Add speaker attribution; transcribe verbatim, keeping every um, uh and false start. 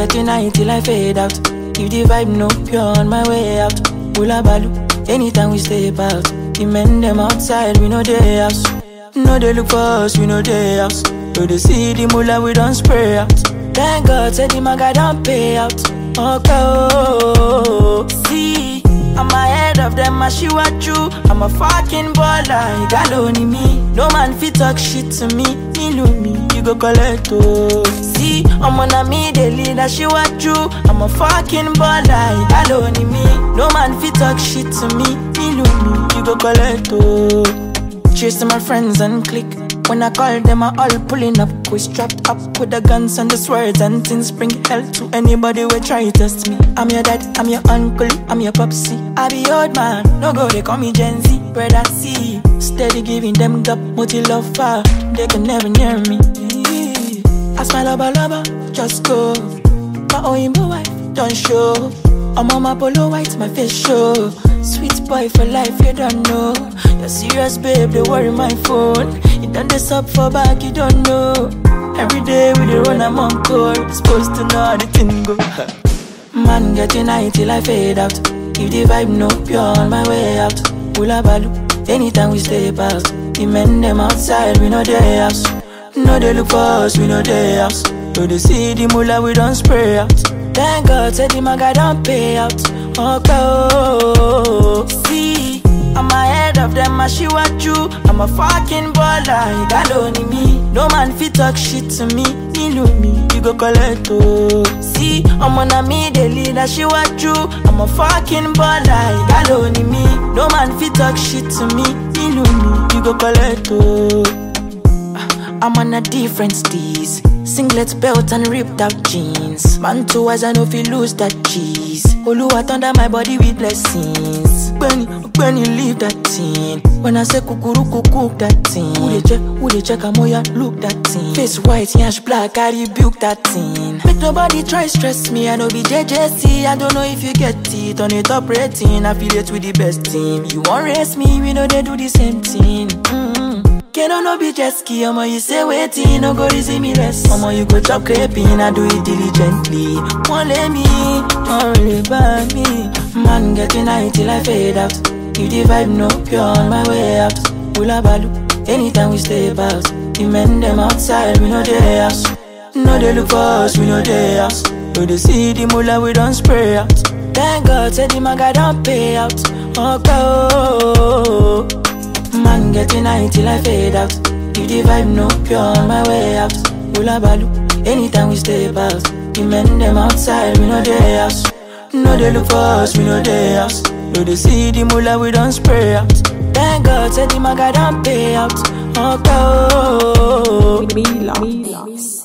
Speaker 1: getting high till I fade out. If the vibe no pure on my way out, Ula balu, anytime we step out. The men them outside, we know they house. No they look for us, we know they house. So they see the mullah, we don't spray out. Thank God, said the maga don't pay out. Okay, oh, see, I'm ahead of them, I she what you. I'm a fucking baller, you got only me. No man fit talk shit to me, me love me, you go collect oh. See, I'm on a me, they lead, I she what you. I'm a fucking baller, you got only me. No man fit talk shit to me, me love me, you go collect oh. Chasing my friends and click. When I call them, I all pulling up. We strapped up with the guns and the swords and things. Bring hell to anybody who try to test me. I'm your dad, I'm your uncle, I'm your popsy. I be old man, no go, they call me Gen Z. Brother C, steady giving them gap, multi love far. They can never near me. I smile lover lover, just go. My Oyinbo wife, don't show. I'm on my polo white, my face show. Sweet boy for life, you don't know. You're serious, babe, they worry my phone. You done this up for back, you don't know. Every day we dey run, I'm on court. Supposed to know how the thing go. Man getting high till I fade out. If the vibe no pure on my way out, Ula balu, anytime we step out. The men them outside, we know they house. No they look for us, we know they house. So they see the mullah, we don't spray out. Thank God, said the maga don't pay out. Okay, oh, see, I'm ahead of them, I she what you. I'm a fucking baller, you got only me. No man fit talk shit to me, me love me, you go collect oh. See, I'm on a me, they lead, I she what you. I'm a fucking baller, you got only me. No man fit talk shit to me, me love me, you go collect oh. I'm on a different steez. Singlet belt and ripped out jeans. Man too as I know if you lose that cheese. Oluwa thunder my body with blessings. When you, when you leave that thing. When I say kukuruku cook that thing. Who they check, who they check, I'm ya look that thing. Face white, yash black, I rebuke that thing. Make nobody try stress me, I know be J J C. I don't know if you get it, on it top rating. Affiliate with the best team. You won't race me, we know they do the same thing. Mm-hmm. Can no be jet ski, omo you say waiting, no go easy me less. Omo you go chop crepin, I do it diligently. Won't let me, don't worry about me. Man getting high till I fade out. If the vibe no pure on my way out, Ula balu, anytime we step out. The men them outside, we know they house. No they look for us, we know they house. So they see the mullah, we don't spray out. Thank God, said the maga don't pay out. Okay, oh, man getting high till I fade out. If the vibe no pure on my way out, Ula balu, anytime we step out. The men them outside, we know they house. No they look for us, we know they house. So they see the mullah, we don't spray out. Thank God, said the maga don't pay out. Okay, oh,
Speaker 2: Mila.